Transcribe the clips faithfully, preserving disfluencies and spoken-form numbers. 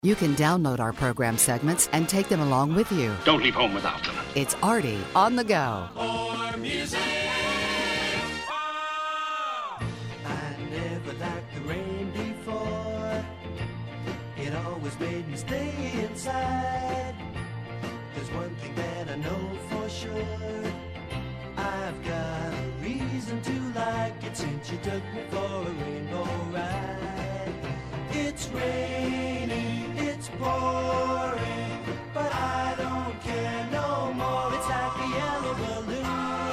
You can download our program segments and take them along with you. Don't leave home without them. It's Artie on the go. More music. I never liked the rain before. It always made me stay inside. There's one thing that I know for sure. I've got a reason to like it since you took me for a rainbow ride. It's rainy, it's pouring, but I don't care no more. It's like a yellow balloon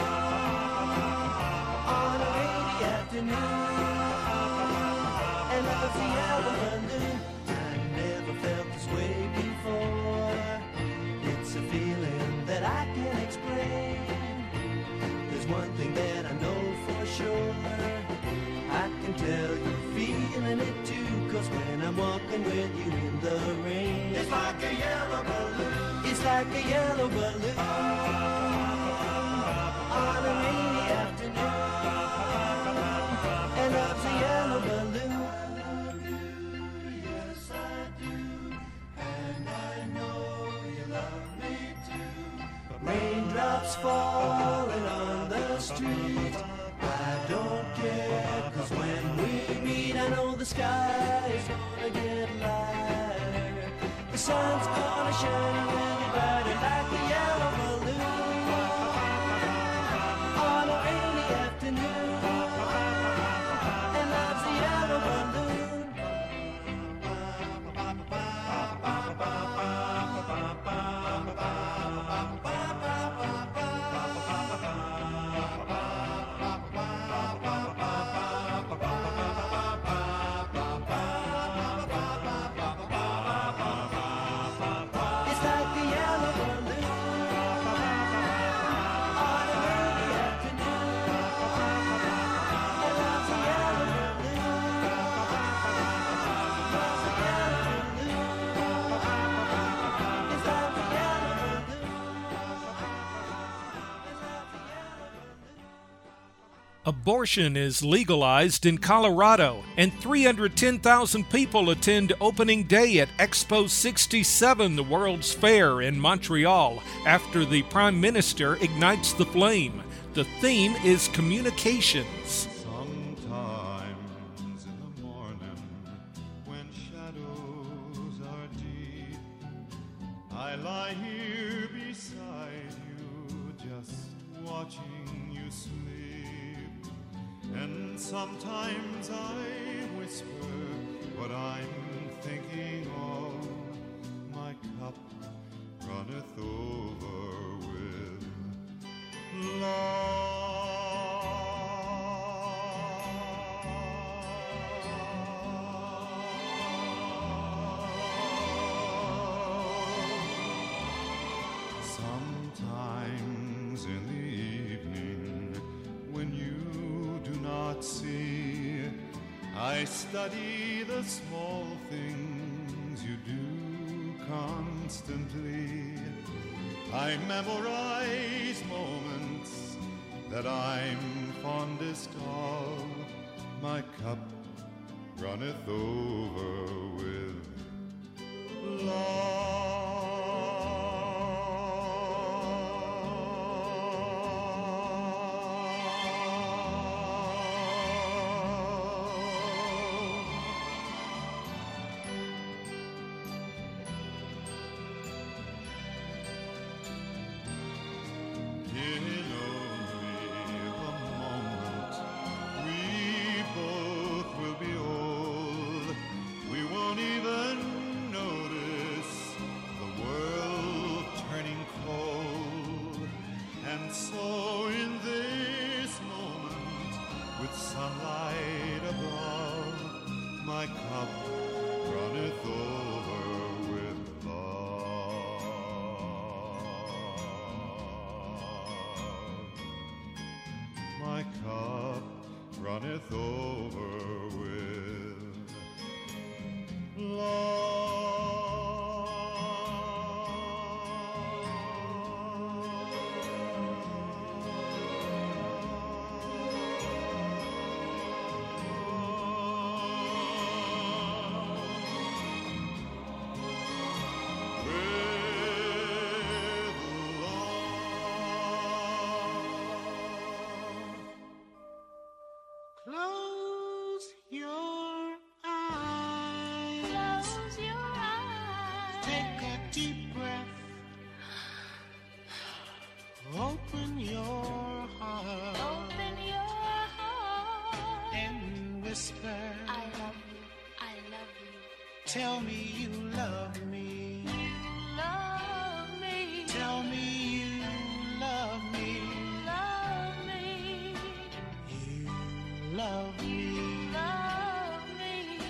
on a rainy afternoon. And love's a yellow balloon. I never felt this way before. It's a feeling that I can't explain. There's one thing that I know for sure. I can tell you're feeling it too. Cause when I'm walking with you in the rain, it's like a yellow balloon. It's like a yellow balloon on a rainy afternoon. And love's a yellow balloon. Yes, I do. And I know you love me too. Raindrops falling on the street. I don't care, cause when we meet, I know the sky is gonna get lighter. The sun's gonna shine a little brighter like a yellow balloon on a rainy afternoon. And love's a yellow balloon. Abortion is legalized in Colorado, and three hundred ten thousand people attend opening day at Expo sixty-seven, the World's Fair in Montreal, after the Prime Minister ignites the flame. The theme is communications. Sometimes in the morning, when shadows are deep, I lie here beside you, just watching you sleep. And sometimes I whisper what I'm thinking of. My cup runneth over with love. Sometimes in the evening, when you do not see, I study the small things you do constantly. I memorize moments that I'm fondest of. My cup runneth over with love. Runneth over with love. Tell me you love me. You love me. Tell me you love me. Love me. You love me. You love me.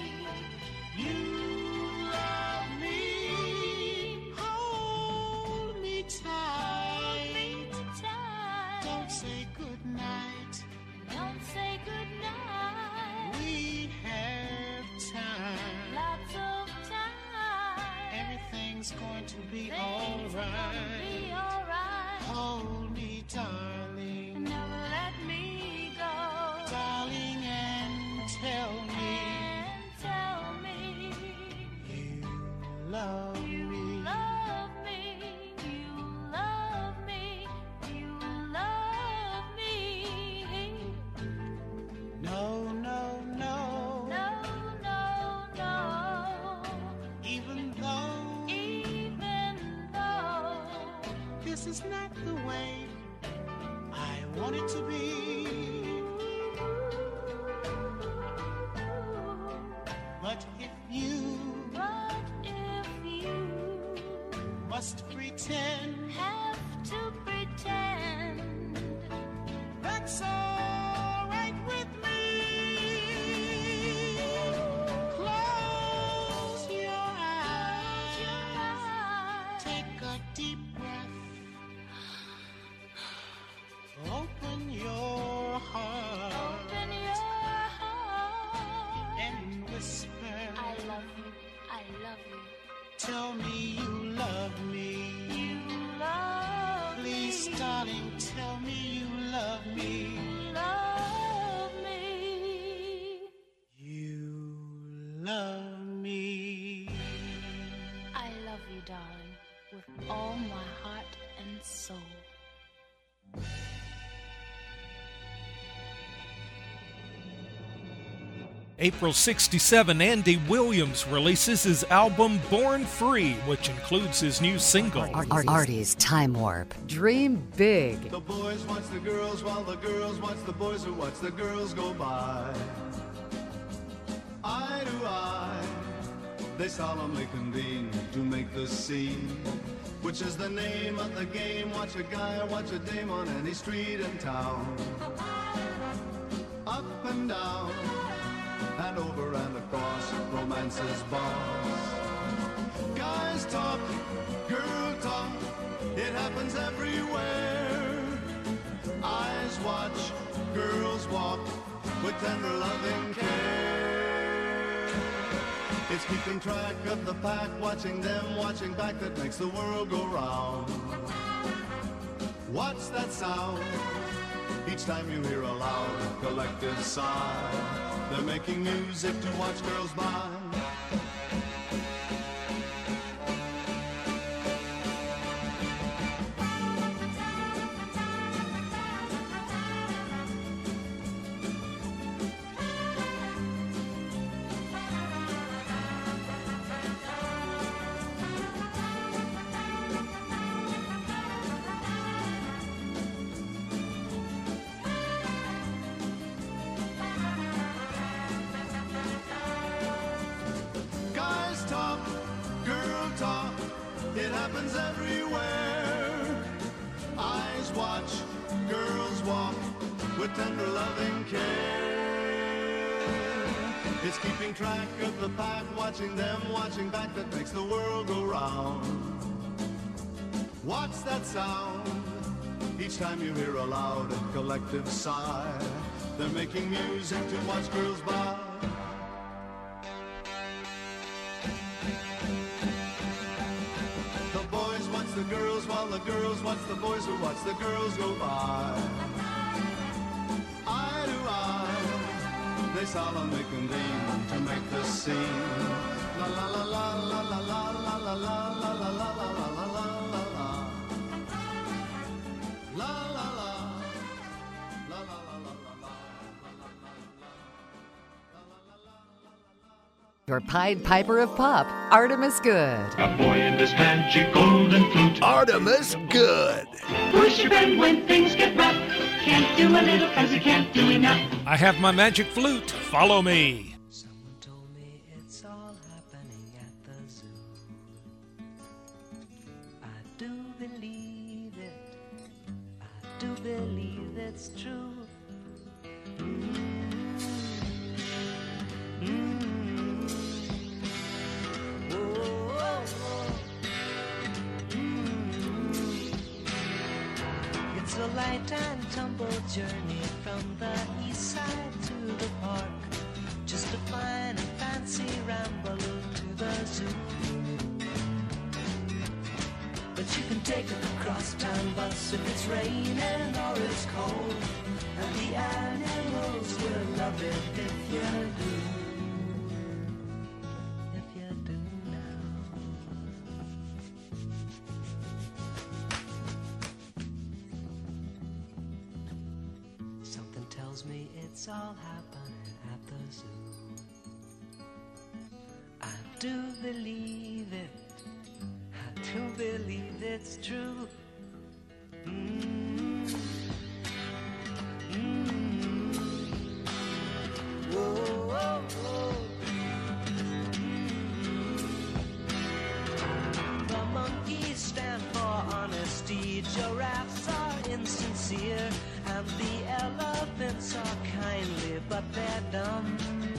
You love me. Hold me tight. Hold me tight. Don't say goodnight. Don't say goodnight. We have time. Lots of time. Everything's going to be Things alright. gonna be alright. Hold me, darling. And never let me go. Darling, and tell me And tell me you love you me. love me. You love me. You love me. No, no, no. No, no, no. Even though Even though this is not the way I want it to be. But if you But if you must pretend, have to pretend, that's all right with me. Close your eyes. your eyes, Take a deep breath. Open your heart open your heart. and whisper. I love you, I love you. Tell me you love me. You love Please, me. darling, tell me you love me. You love me. You love me. I love you, darling, with all my heart and soul. April sixty-seven, Andy Williams releases his album Born Free, which includes his new single. Ar- Ar- Artie's Time Warp. Dream big. The boys watch the girls while the girls watch the boys who watch the girls go by. Eye to eye, they solemnly convene to make the scene, which is the name of the game. Watch a guy or watch a dame on any street in town. Up and down, and over and across romance's bars. Guys talk, girl talk, it happens everywhere. Eyes watch, girls walk with tender loving care. It's keeping track of the pack, watching them, watching back, that makes the world go round. What's that sound? Each time you hear a loud collective sigh. They're making music to watch girls by. Guys talk, girl talk, it happens everywhere. Eyes watch, girls walk with tender loving care. It's keeping track of the pack, watching them, watching back, that makes the world go round. What's that sound? Each time you hear a loud collective sigh. They're making music to watch girls by. The boys watch the girls while the girls watch the boys who watch the girls go by. Eye to eye, they solemnly convene to make the scene. La la la la la la la la la la la la la la la la la la. La la la. La la la la la la. Your Pied Piper of Pop, Artemis Good. A boy in this magic golden flute. Artemis Good. Push your bend when things get rough. Can't do a little cause you can't do enough. I have my magic flute. Follow me. Someone told me it's all happening do believe it. I do believe it's true. Mm-hmm. Mm-hmm. Oh, oh, oh. Mm-hmm. It's a light and tumble journey from the east side to the park. Just a fine and fancy ramble to the zoo. But you can take a crosstown bus if it's raining or it's cold, and the animals will love it if you do. If you do now. Something tells me it's all happening at the zoo. I do believe it. I do believe it's true. Mm-hmm. Mm-hmm. Whoa, whoa, whoa. Mm-hmm. The monkeys stand for honesty, giraffes are insincere, and the elephants are kindly, but they're dumb.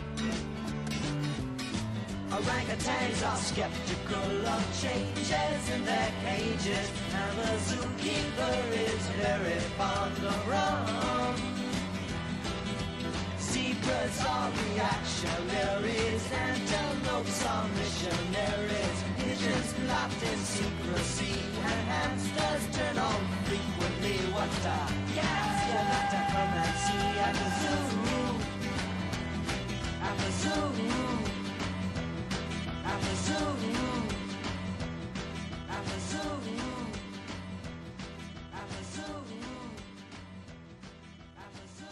Orangutans are skeptical of changes in their cages, and the zookeeper is very fond of rum. Zebras are reactionaries, antelopes are missionaries, pigeons plot in secrecy, and hamsters turn on frequently. What a gas you like to come and see at the zoo, at the zoo. At the zoo, at the zoo, at the zoo, at the zoo,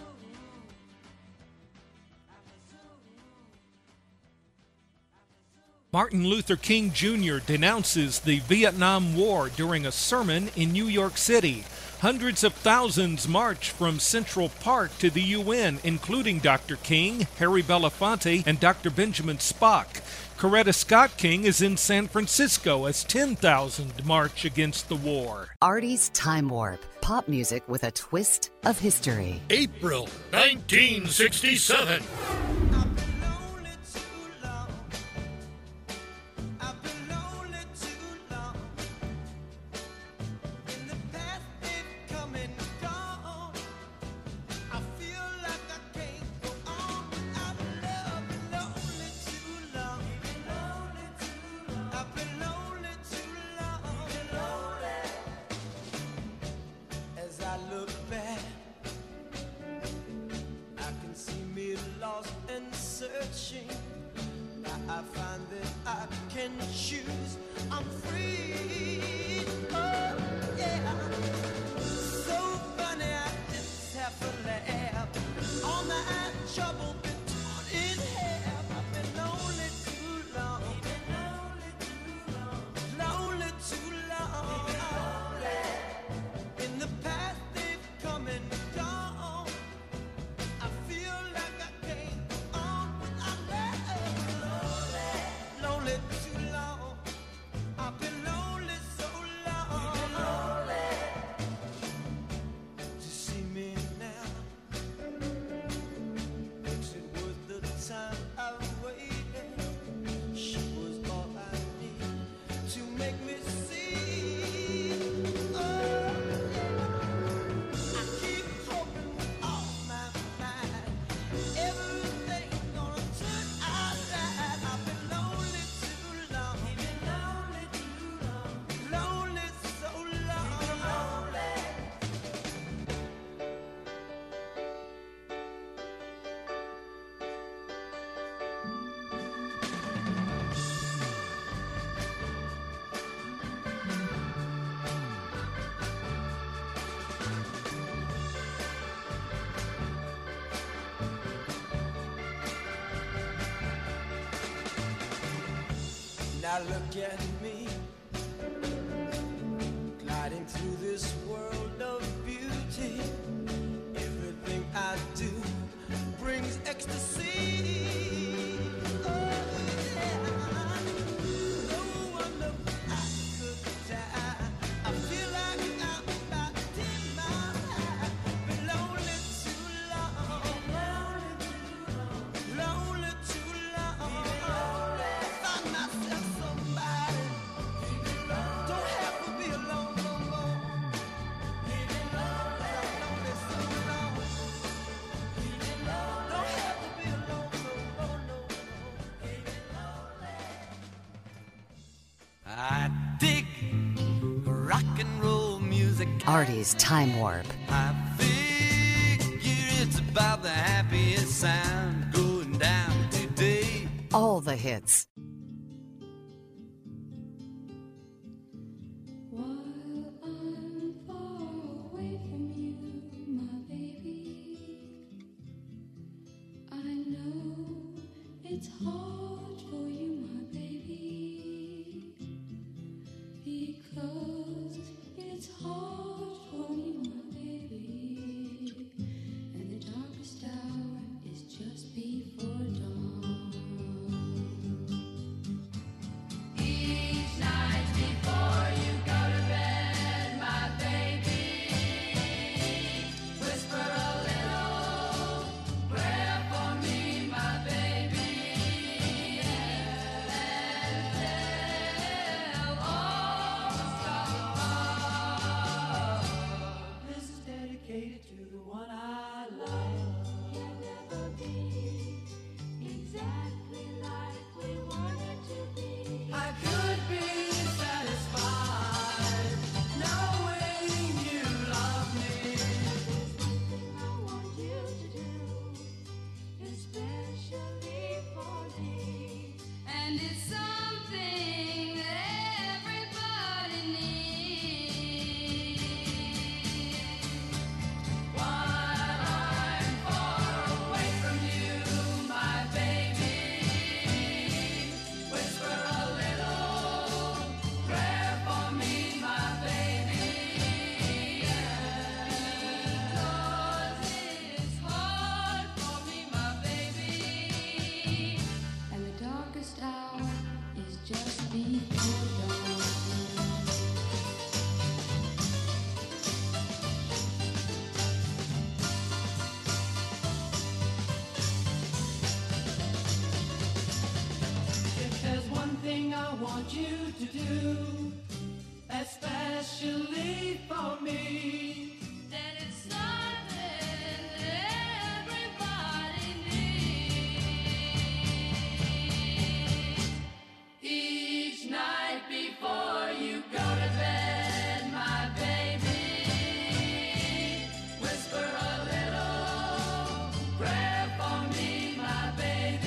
at the zoo. Martin Luther King Junior denounces the Vietnam War during a sermon in New York City. Hundreds of thousands march from Central Park to the U N, including Doctor King, Harry Belafonte, and Doctor Benjamin Spock. Coretta Scott King is in San Francisco as ten thousand march against the war. Artie's Time Warp. Pop music with a twist of history. April nineteen sixty-seven. I find that I can choose. I'm free. Oh, yeah. So funny, I just have to laugh. All my trouble been torn in half. I've been lonely too long. Lonely too long. Lonely too long. Lonely. In the past they've come and gone. I feel like I can't go on without love. Lonely too long. I've been lonely so long. Lonely. To see me now makes it worth the time I've waited. She was all I need to make me see. Oh, I keep hoping with all my mind everything's gonna turn out right. I've been lonely too long. Lonely too long. Lonely so long. Lonely. Now look at me, gliding through this world of beauty. Everything I do brings ecstasy. Oh, yeah. No wonder I could die. I dig rock and roll music. Artie's Time Warp. I figure it's about the happiest sound going down today. All the hits. It's hard for you, my baby, because it's hard for you, my baby, and the darkest hour is just before dawn. Each night before you go to bed, my baby, whisper a little prayer for me, my baby. You to do, especially for me, that it's something everybody needs. Each night before you go to bed, my baby, whisper a little prayer for me, my baby.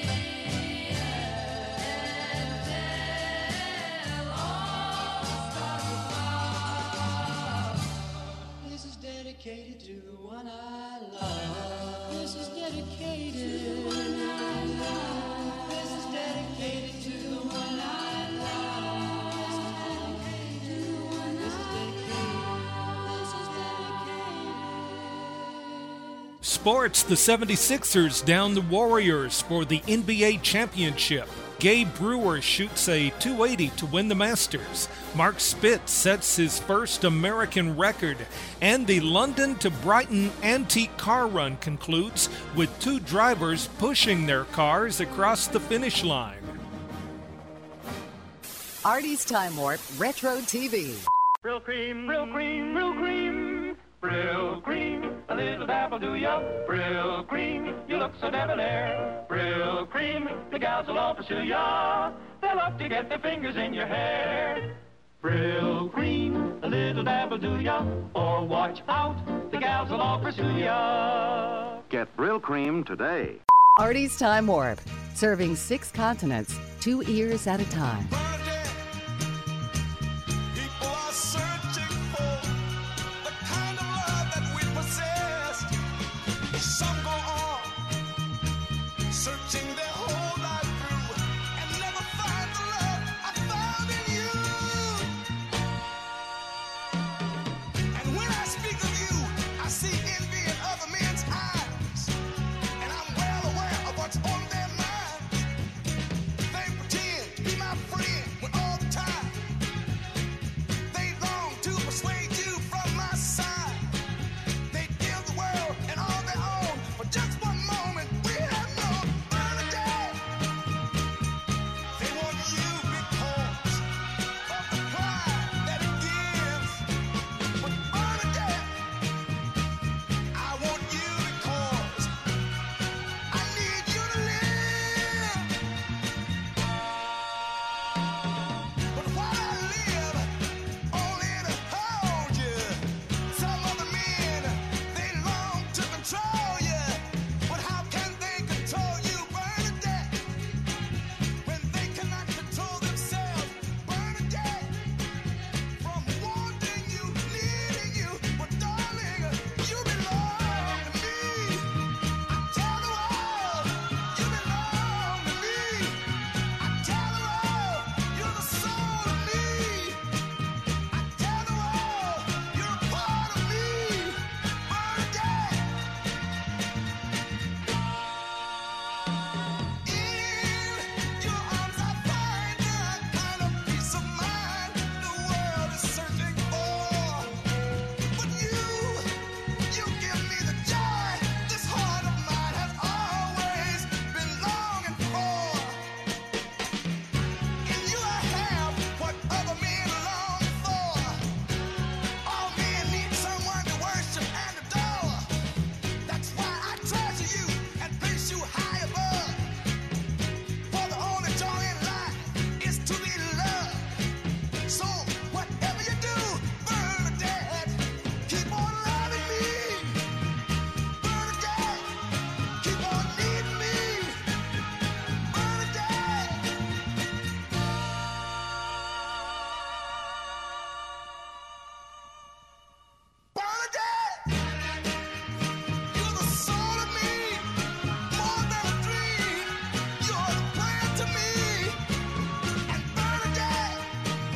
Dedicated to the one I love. This is dedicated to the one I love. This is dedicated to the one I love. This is dedicated to the one I love. This is dedicated. Sports, the seventy-sixers down the Warriors for the N B A championship. Gabe Brewer shoots a two eighty to win the Masters. Mark Spitz sets his first American record. And the London to Brighton antique car run concludes with two drivers pushing their cars across the finish line. Artie's Time Warp Retro T V. Brill cream, Brill cream, Brill cream, Brill cream, a little dabble do ya? Brill cream, you look so debonair. Brill cream, the gals will all pursue ya. They'll love to get their fingers in your hair. Brill cream, a little dabble do ya? Or watch out, the gals will all pursue ya. Get Brill cream today. Artie's Time Warp, serving six continents, two ears at a time. Some go on, searching their whole life through, and never find the love I found in you. And when I speak of you, I see envy in other men's eyes, and I'm well aware of what's on their minds. They pretend to be my friend when all the time they long to persuade you from my side. They give the world and all their own for just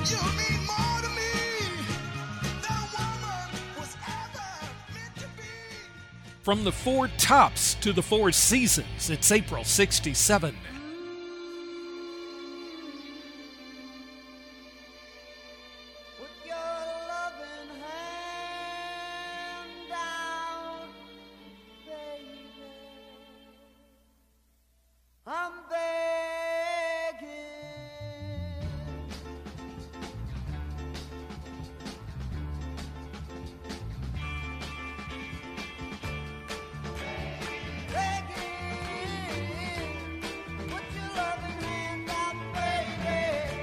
You mean more to me than woman was ever meant to be. From the Four Tops to the Four Seasons, it's April sixty-seven. I'm begging. Begging. Put your loving hand out, baby.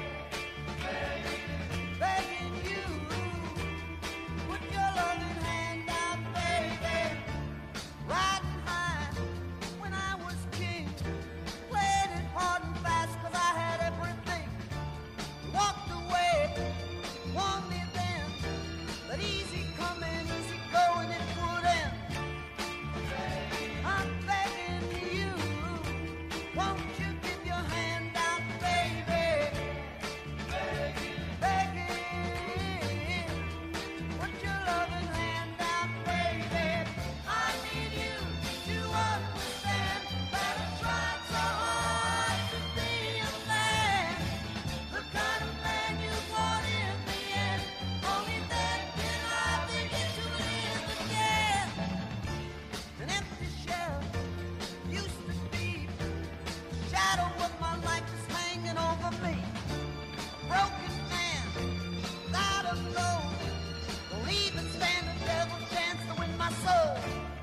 Begging you. Put your loving hand out, baby. Riding high when I was king. Played it hard and fast 'cause I had everything. Walked away, warned me then that easy coming, easy going it would end. I'm begging you, won't you give your hand out, baby? Begging, put your loving hand out, baby. I need you to understand that I tried so hard to be a man, the kind of man you want in the end. Only then can I begin to live again. An empty shell used to be the shadow of my life is hanging over me. A broken man without a soul, don't even stand a devil's chance to win my soul.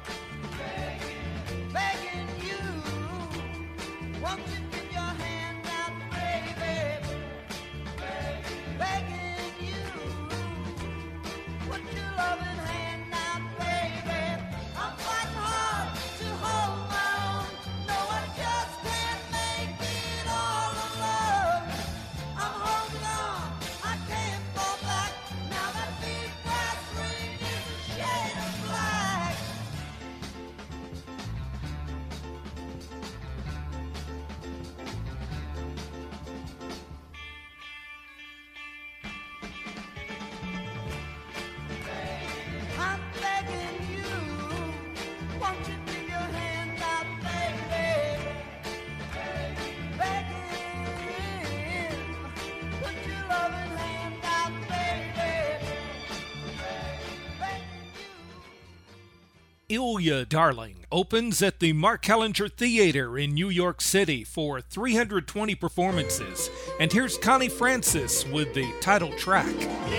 Begging you, won't you give your hand out, baby? Begging you, put your loving hand out, baby. I'm fighting hard to hold my own. No, I just can't make it all alone. I'm holding on, I can't fall back. Now that big brass ring is a shade of black. I'm begging you, won't you give your hand out, baby? Begging, put your loving hand out, baby. Ilya, Darling opens at the Mark Hellinger Theater in New York City for three hundred twenty performances. And here's Connie Francis with the title track.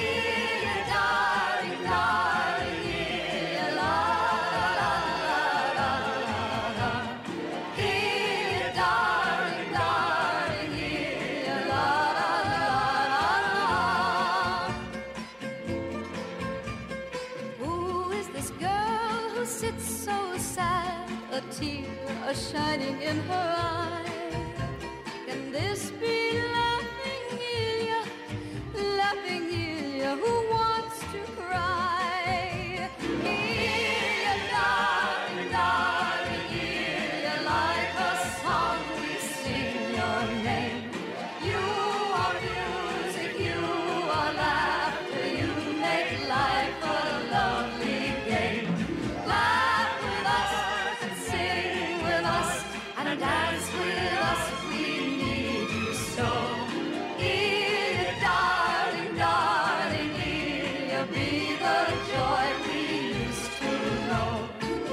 Who is this girl who sits so sad, a tear a shining in her eye? Can this be laughing Ilya, laughing Ilya who wants to cry? Ilya, darling, darling Ilya, like a song we sing your name. You are music, you are laughter, you make life a lovely game. Laugh with us and sing with us and dance with us, we need you so. Ilya, darling, darling Ilya, be the joy we used to know.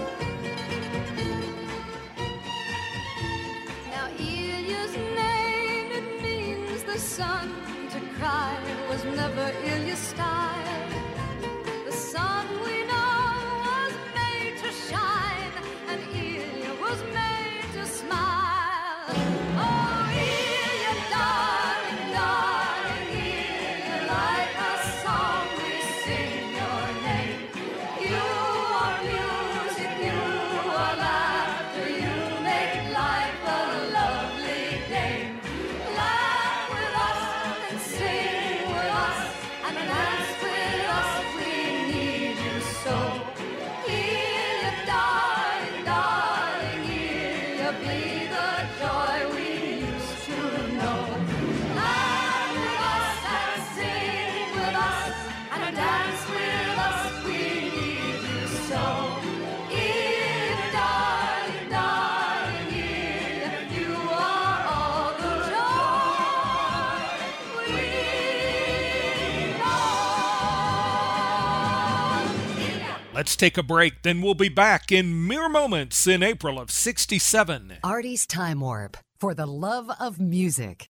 Now Ilya's name, it means the sun. To cry was never Ilya's style. The sun we know was made to shine, and Ilya was made to smile. Oh, Ilya, darling, darling Ilya, like a song we sing your name. You are music, you are laughter, you make life a lovely game. Laugh with us and sing with us and dance with us, we need you so. Ilya, darling, darling Ilya, be the joy we used to know. Laugh with us and sing Let's take a break, then we'll be back in mere moments in April of sixty-seven. Artie's Time Warp, for the love of music.